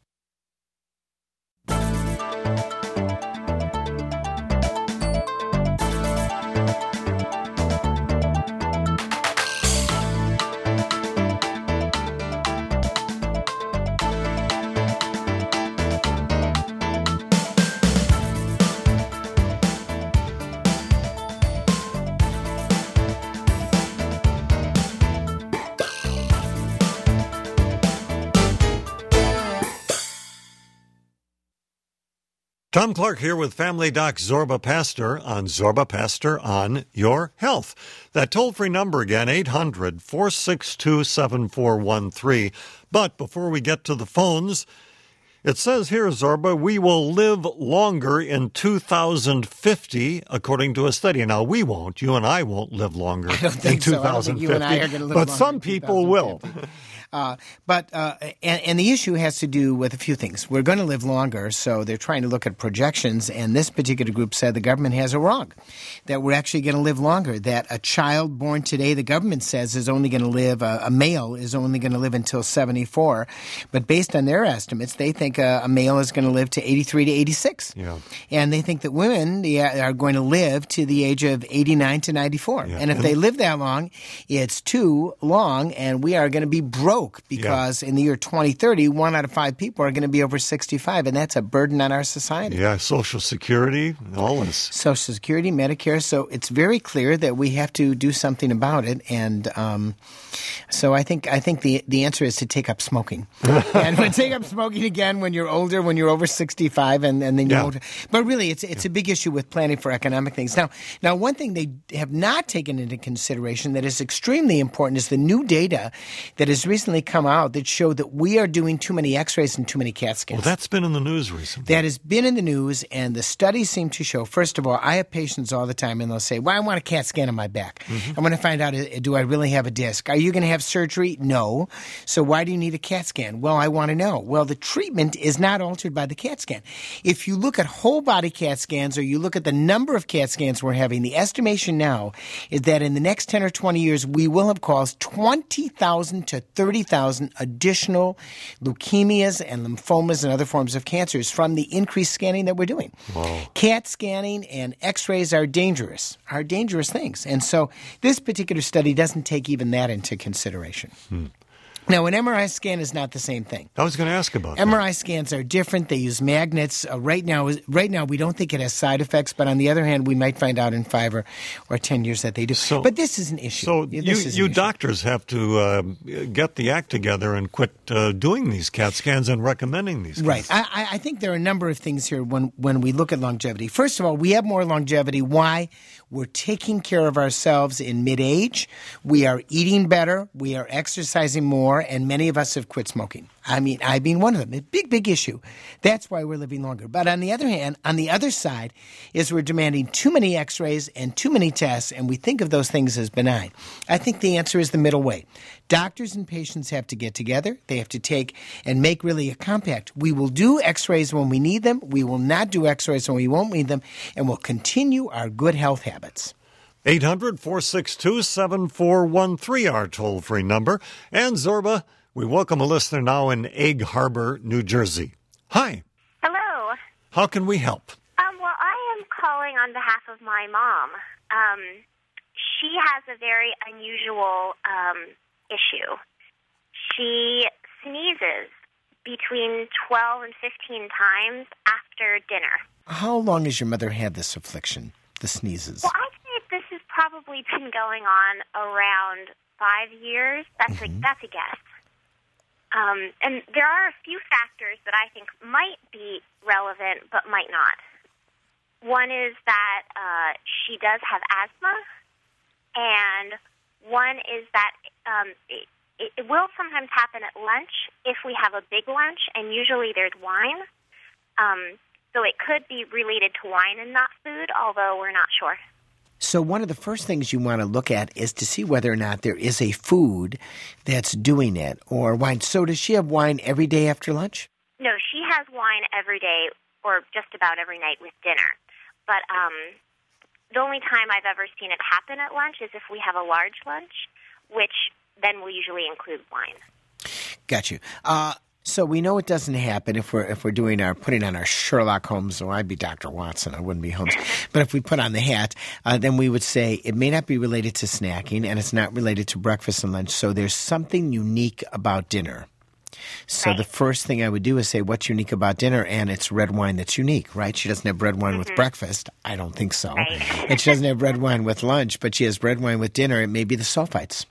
Tom Clark here with Family Doc Zorba Pastor on Zorba Pastor on Your Health. That toll-free number again, eight hundred, four six two, seven four one three. But before we get to the phones, it says here, Zorba, we will live longer in two thousand fifty, according to a study. Now, we won't. You and I won't live longer I don't in think two so. I don't thousand fifty. think you and I are going to live but longer some in people will. Uh, but uh, and, and the issue has to do with a few things. We're going to live longer, so they're trying to look at projections, and this particular group said the government has it wrong, that we're actually going to live longer, that a child born today, the government says, is only going to live, uh, a male is only going to live until seventy-four, but based on their estimates, they think uh, a male is going to live to eighty-three to eighty-six. Yeah. And they think that women yeah, are going to live to the age of eighty-nine to ninety-four. Yeah. And if they live that long, it's too long, and we are going to be broke. Because yeah. in the year twenty thirty, one out of five people are going to be over sixty-five, and that's a burden on our society. Yeah, Social Security, all this. Social Security, Medicare. So it's very clear that we have to do something about it. And um, so I think I think the, the answer is to take up smoking. And when take up smoking again when you're older, when you're over sixty-five, and, and then you're yeah. older. But really, it's it's yeah. a big issue with planning for economic things. Now, now, one thing they have not taken into consideration that is extremely important is the new data that has recently come out that show that we are doing too many x-rays and too many CAT scans. Well, that's been in the news recently. That has been in the news, and the studies seem to show, first of all, I have patients all the time, and they'll say, well, I want a CAT scan on my back. Mm-hmm. I want to find out, do I really have a disc? Are you going to have surgery? No. So why do you need a CAT scan? Well, I want to know. Well, the treatment is not altered by the CAT scan. If you look at whole body CAT scans, or you look at the number of CAT scans we're having, the estimation now is that in the next ten or twenty years, we will have caused twenty thousand to thirty thousand additional leukemias and lymphomas and other forms of cancers from the increased scanning that we're doing. Wow. CAT scanning and x-rays are dangerous, are dangerous things. And so this particular study doesn't take even that into consideration. Hmm. Now, an M R I scan is not the same thing. I was going to ask about M R I that. scans are different. They use magnets. Uh, right now, right now, we don't think it has side effects, but on the other hand, we might find out in five or, or ten years that they do. So, but this is an issue. So this you, is you an issue. doctors have to uh, get the act together and quit uh, doing these CAT scans and recommending these. Right. CAT I, I think there are a number of things here when, when we look at longevity. First of all, we have more longevity. Why? We're taking care of ourselves in mid-age. We are eating better. We are exercising more, and many of us have quit smoking. I mean, I being one of them. A big, big issue. That's why we're living longer. But on the other hand, on the other side, is we're demanding too many x-rays and too many tests, and we think of those things as benign. I think the answer is the middle way. Doctors and patients have to get together. They have to take and make really a compact. We will do x-rays when we need them. We will not do x-rays when we won't need them, and we'll continue our good health habits. eight hundred, four six two, seven four one three, our toll-free number. And Zorba, we welcome a listener now in Egg Harbor, New Jersey. Hi. Hello. How can we help? Um, well, I am calling on behalf of my mom. Um, she has a very unusual um, issue. She sneezes between twelve and fifteen times after dinner. How long has your mother had this affliction, the sneezes? Well, I think this has probably been going on around five years. That's mm-hmm. a that's a guess. Um, and there are a few factors that I think might be relevant but might not. One is that uh, she does have asthma, and one is that um, it, it will sometimes happen at lunch if we have a big lunch, and usually there's wine. Um, so it could be related to wine and not food, although we're not sure. So one of the first things you want to look at is to see whether or not there is a food that's doing it, or wine. So does she have wine every day after lunch? No, she has wine every day, or just about every night with dinner. But um, the only time I've ever seen it happen at lunch is if we have a large lunch, which then will usually include wine. Got you. Uh, so we know it doesn't happen if we're if we're doing our putting on our Sherlock Holmes. Or I'd be Doctor Watson. I wouldn't be Holmes. But if we put on the hat, uh, then we would say it may not be related to snacking, and it's not related to breakfast and lunch. So there's something unique about dinner. So right. The first thing I would do is say, what's unique about dinner? And it's red wine that's unique, right? She doesn't have red wine mm-hmm. with breakfast. I don't think so. Right. And she doesn't have red wine with lunch, but she has red wine with dinner. It may be the sulfites.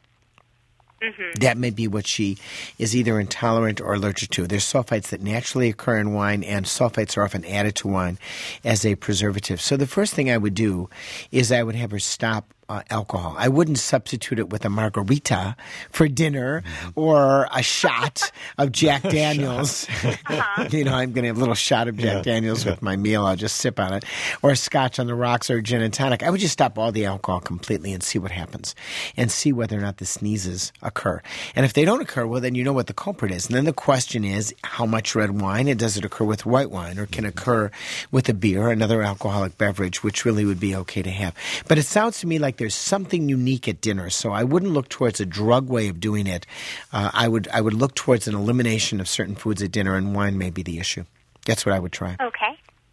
Mm-hmm. That may be what she is either intolerant or allergic to. There's sulfites that naturally occur in wine, and sulfites are often added to wine as a preservative. So the first thing I would do is I would have her stop Uh, alcohol. I wouldn't substitute it with a margarita for dinner or a shot of Jack Daniels. uh-huh. You know, I'm going to have a little shot of Jack yeah, Daniels yeah. with my meal. I'll just sip on it. Or scotch on the rocks or gin and tonic. I would just stop all the alcohol completely and see what happens and see whether or not the sneezes occur. And if they don't occur, well, then you know what the culprit is. And then the question is, how much red wine? And does it occur with white wine, or can it occur with a beer, another alcoholic beverage, which really would be okay to have. But it sounds to me like there's something unique at dinner, so I wouldn't look towards a drug way of doing it. Uh, I would I would look towards an elimination of certain foods at dinner, and wine may be the issue. That's what I would try. Okay.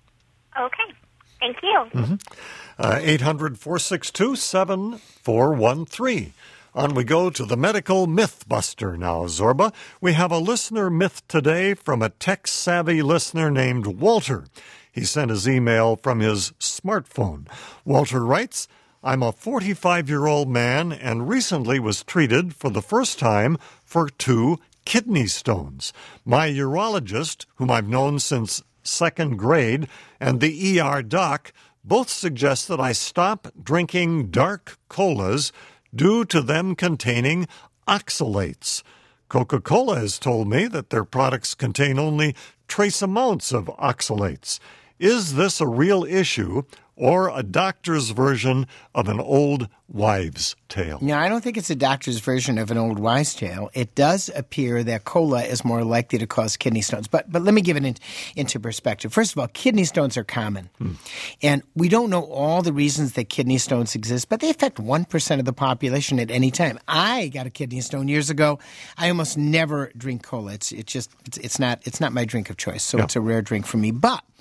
Okay. Thank you. Mm-hmm. Uh, eight hundred, four six two, seven four one three. On we go to the Medical Mythbuster now, Zorba. We have a listener myth today from a tech-savvy listener named Walter. He sent his email from his smartphone. Walter writes, I'm a forty-five-year-old man and recently was treated for the first time for two kidney stones. My urologist, whom I've known since second grade, and the E R doc both suggest that I stop drinking dark colas due to them containing oxalates. Coca-Cola has told me that their products contain only trace amounts of oxalates. Is this a real issue, or a doctor's version of an old wives' tale? No, I don't think it's a doctor's version of an old wives' tale. It does appear that cola is more likely to cause kidney stones. But but let me give it in, into perspective. First of all, kidney stones are common. Hmm. And we don't know all the reasons that kidney stones exist, but they affect one percent of the population at any time. I got a kidney stone years ago. I almost never drink cola. It's, it's just, it's, it's, not, it's not my drink of choice, so yeah. It's a rare drink for me. But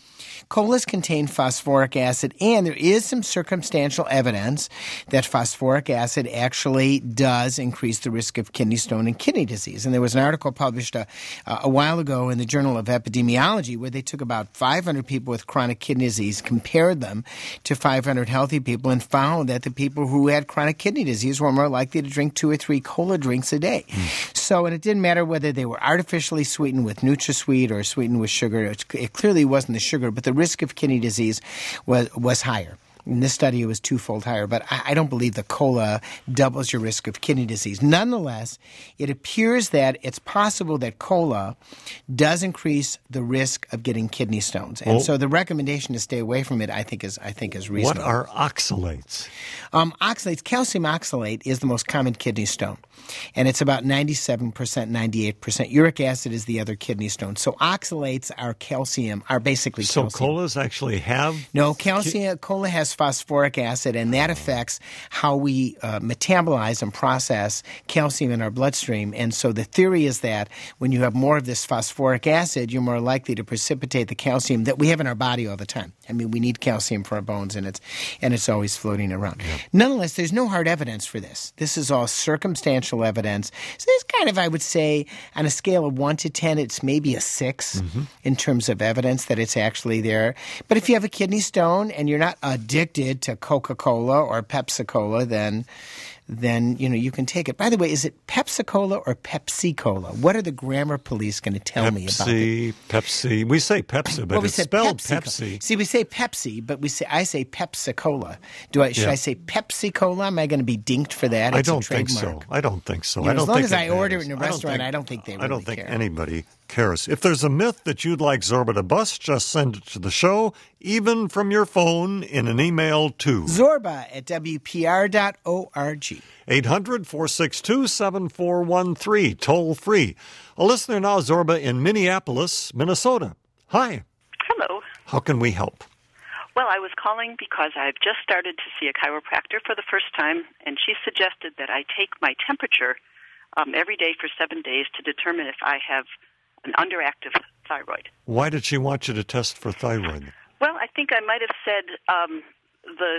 Colas contain phosphoric acid, and there is some circumstantial evidence that phosphoric acid actually does increase the risk of kidney stone and kidney disease. And there was an article published a, a while ago in the Journal of Epidemiology where they took about five hundred people with chronic kidney disease, compared them to five hundred healthy people, and found that the people who had chronic kidney disease were more likely to drink two or three cola drinks a day. Mm. So, and it didn't matter whether they were artificially sweetened with NutraSweet or sweetened with sugar. It, it clearly wasn't the sugar, but the risk of kidney disease was was higher. In this study, it was twofold higher, but I, I don't believe the cola doubles your risk of kidney disease. Nonetheless, it appears that it's possible that cola does increase the risk of getting kidney stones, and oh. so the recommendation to stay away from it, I think, is I think is reasonable. What are oxalates? Um, oxalates, calcium oxalate is the most common kidney stone, and it's about ninety-seven percent, ninety-eight percent. Uric acid is the other kidney stone. So oxalates are calcium, are basically so calcium. So colas actually have? No, calcium. Cola has phosphoric acid, and that affects how we uh, metabolize and process calcium in our bloodstream. And so the theory is that when you have more of this phosphoric acid, you're more likely to precipitate the calcium that we have in our body all the time. I mean, we need calcium for our bones, and it's and it's always floating around. Yeah. Nonetheless, there's no hard evidence for this. This is all circumstantial evidence. So it's kind of, I would say, on a scale of one to ten, it's maybe a six mm-hmm. in terms of evidence that it's actually there. But if you have a kidney stone and you're not addicted to Coca-Cola or Pepsi-Cola, then then you know you can take it. By the way, is it Pepsi-Cola or Pepsi-Cola? What are the grammar police going to tell Pepsi, me about it? Pepsi. We say Pepsi, but well, we it's say spelled Pepsi. Pepsi. See, we say Pepsi, but we say I say Pepsi-Cola. Do I? Should yeah. I say Pepsi-Cola? Am I going to be dinked for that? It's I don't a think trademark. so. I don't think so. You know, I don't as long think as I matters. order it in a I restaurant, think, I don't think they really I don't think care. anybody cares. If there's a myth that you'd like Zorba to bust, just send it to the show, even from your phone, in an email to Zorba at W P R dot org. eight hundred, four six two, seven four one three, toll free. A listener now, Zorba, in Minneapolis, Minnesota. Hi. Hello. How can we help? Well, I was calling because I've just started to see a chiropractor for the first time, and she suggested that I take my temperature um, every day for seven days to determine if I have an underactive thyroid. Why did she want you to test for thyroid? Well, I think I might have said um, the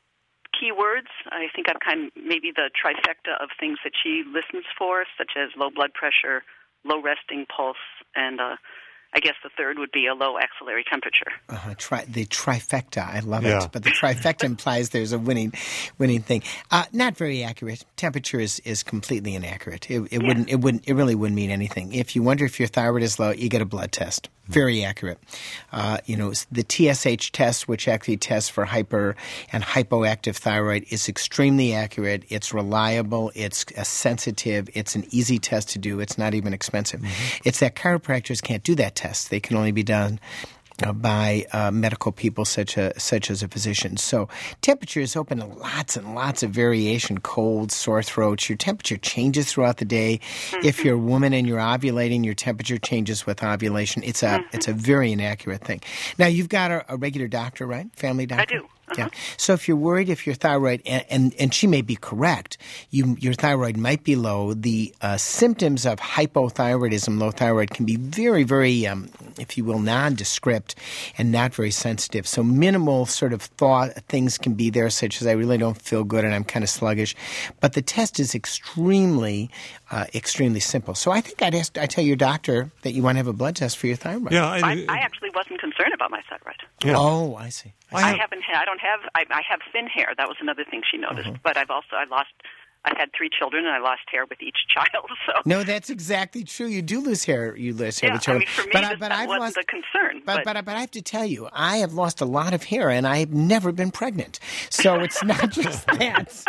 key words. I think I'm kind of maybe the trifecta of things that she listens for, such as low blood pressure, low resting pulse, and uh, I guess the third would be a low axillary temperature. Uh, tri- the trifecta, I love yeah. it. But the trifecta implies there's a winning, winning thing. Uh, not very accurate. Temperature is, is completely inaccurate. It, it yeah. wouldn't. It wouldn't. It really wouldn't mean anything. If you wonder if your thyroid is low, you get a blood test. Very accurate. Uh, you know, the T S H test, which actually tests for hyper and hypoactive thyroid, is extremely accurate. It's reliable. It's uh, sensitive. It's an easy test to do. It's not even expensive. Mm-hmm. It's that chiropractors can't do that test. They can only be done Uh, by uh, medical people such a, such as a physician. So temperature is open to lots and lots of variation, cold, sore throats. Your temperature changes throughout the day. Mm-hmm. If you're a woman and you're ovulating, your temperature changes with ovulation. It's a mm-hmm. it's a very inaccurate thing. Now, you've got a, a regular doctor, right? Family doctor? I do. Yeah. So if you're worried if your thyroid, and, and, and she may be correct, you, your thyroid might be low. The uh, symptoms of hypothyroidism, low thyroid, can be very, very, um, if you will, nondescript and not very sensitive. So minimal sort of thought things can be there, such as I really don't feel good and I'm kind of sluggish. But the test is extremely, uh, extremely simple. So I think I'd ask, I tell your doctor that you want to have a blood test for your thyroid. Yeah, I, I, I actually wasn't concerned about my thyroid. Yeah. Oh, I see. I, I haven't. I don't have. I, I have thin hair. That was another thing she noticed. Uh-huh. But I've also. I lost. I had three children, and I lost hair with each child. So no, that's exactly true. You do lose hair. You lose hair yeah, with children. I mean, for me, but, this, I, but that I've wasn't lost, a concern. But, but but but I have to tell you, I have lost a lot of hair, and I've never been pregnant. So it's not just that.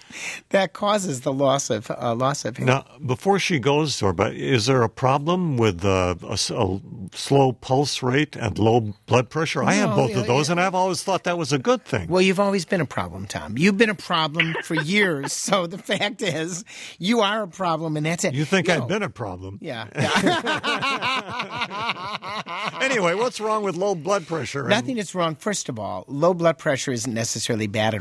That causes the loss of uh, loss of hair. Now, before she goes, Zorba, is there a problem with uh, a, a slow pulse rate and low blood pressure? No, I have both yeah, of those, yeah. and I've always thought that was a good thing. Well, you've always been a problem, Tom. You've been a problem for years. So the fact is, you are a problem, and that's it. You think no. I've been a problem? Yeah. Anyway, what's wrong with low blood pressure? Nothing is wrong. First of all, low blood pressure isn't necessarily bad at all.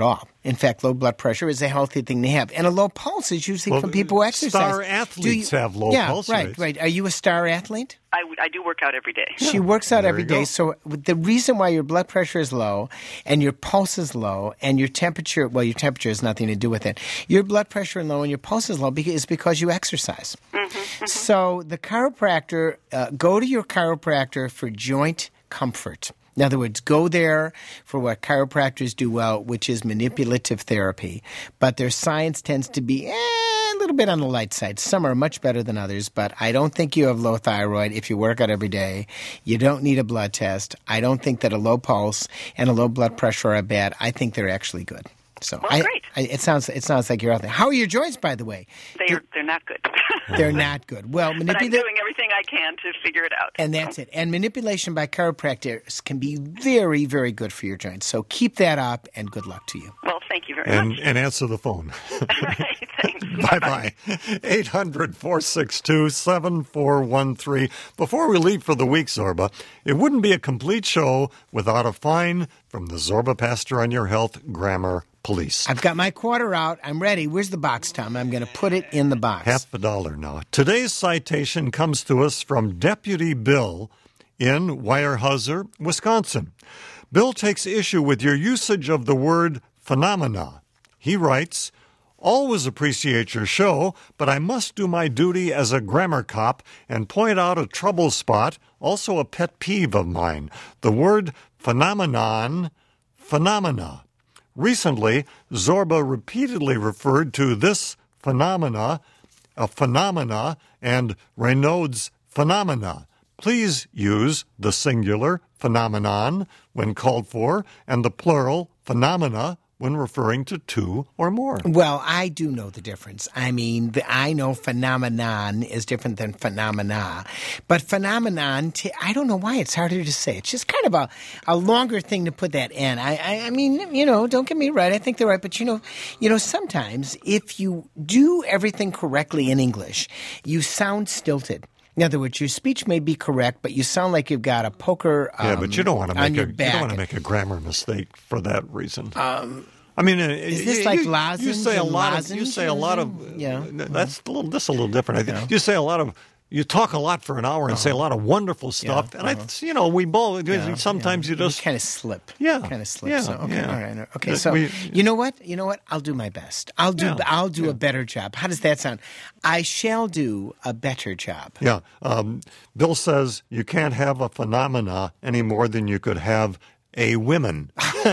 In fact, low blood pressure is a healthy thing to have. And a low pulse is usually well, for people who exercise. Star athletes you, have low yeah, pulse right, rates. right. Are you a star athlete? I, I do work out every day. She works out There every you go. day. So the reason why your blood pressure is low and your pulse is low and your temperature, well, your temperature has nothing to do with it. Your blood pressure is low and your pulse is low because, is because you exercise. Mm-hmm, mm-hmm. So the chiropractor, uh, go to your chiropractor for joint comfort. In other words, go there for what chiropractors do well, which is manipulative therapy. But their science tends to be eh, a little bit on the light side. Some are much better than others, but I don't think you have low thyroid if you work out every day. You don't need a blood test. I don't think that a low pulse and a low blood pressure are bad. I think they're actually good. So well, I, great. I, it sounds it sounds like you're out there. How are your joints, by the way? They're they're not good. They're not good. Well, but I'm manipulate. doing everything I can to figure it out. And that's it. And manipulation by chiropractors can be very, very good for your joints. So keep that up, and good luck to you. Well, thank you very and, much. And answer the phone. All right, thanks. Bye-bye. eight hundred, four six two, seven four one three. Before we leave for the week, Zorba, it wouldn't be a complete show without a fine from the Zorba Pastor on Your Health Grammar Police. I've got my quarter out. I'm ready. Where's the box, Tom? I'm going to put it in the box. Half a dollar now. Today's citation comes to us from Deputy Bill in Weyerhaeuser, Wisconsin. Bill takes issue with your usage of the word phenomena. He writes, "Always appreciate your show, but I must do my duty as a grammar cop and point out a trouble spot, also a pet peeve of mine. The word phenomenon, phenomena. Recently, Zorba repeatedly referred to this phenomena, a phenomena, and Raynaud's phenomena. Please use the singular phenomenon when called for and the plural phenomena when referring to two or more." Well, I do know the difference. I mean, the, I know phenomenon is different than phenomena. But phenomenon, t- I don't know why it's harder to say. It's just kind of a, a longer thing to put that in. I, I, I mean, you know, don't get me right. I think they're right. But, you know, you know, sometimes if you do everything correctly in English, you sound stilted. In other words, your speech may be correct, but you sound like you've got a poker um, Yeah, but you don't want to on make your a you back. don't want to make a grammar mistake for that reason. Um, I mean, is this you, like you, lozenge you say a and lot lozenge? of you say a lot of Yeah. That's a little this a little different. I think Yeah. you say a lot of. You talk a lot for an hour and uh-huh. say a lot of wonderful stuff, Yeah, and uh-huh. I, you know, we both. Yeah, sometimes yeah. you just kind of slip. Yeah, kind of slip. Yeah, so, okay, yeah. all right. Okay, Yeah, so we- you know what? You know what? I'll do my best. I'll do. Yeah, I'll do yeah. a better job. How does that sound? I shall do a better job. Yeah. Um, Bill says you can't have a phenomena any more than you could have a women.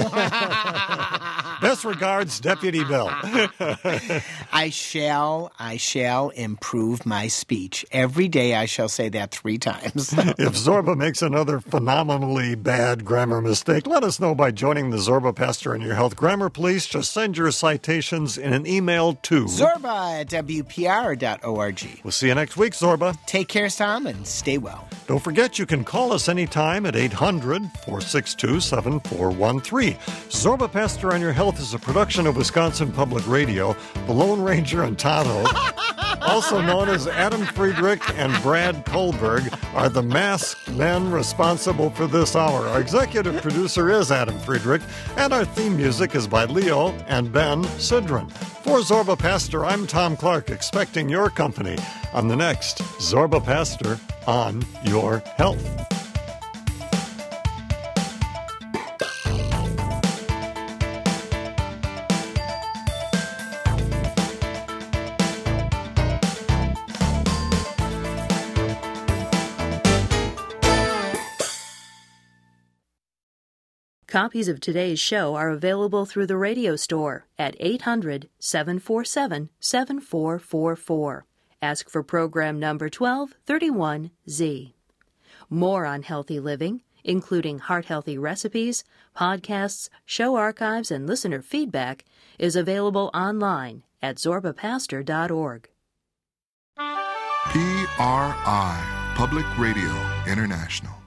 Best regards, Deputy Bill. I shall, I shall improve my speech. Every day I shall say that three times. If Zorba makes another phenomenally bad grammar mistake, let us know by joining the Zorba Pastor and Your Health Grammar Police. Just send your citations in an email to Zorba at W P R dot org. We'll see you next week, Zorba. Take care, Tom, and stay well. Don't forget you can call us anytime at eight hundred, four six two, seven four one three. Zorba Pastor on Your Health is a production of Wisconsin Public Radio. The Lone Ranger and Tonto, also known as Adam Friedrich and Brad Kohlberg, are the masked men responsible for this hour. Our executive producer is Adam Friedrich, and our theme music is by Leo and Ben Sidran. For Zorba Pastor, I'm Tom Clark, expecting your company on the next Zorba Pastor on Your Health. Copies of today's show are available through the radio store at eight hundred, seven four seven, seven four four four. Ask for program number twelve thirty-one Z. More on healthy living, including heart-healthy recipes, podcasts, show archives, and listener feedback, is available online at zorba pastor dot org. P R I, Public Radio International.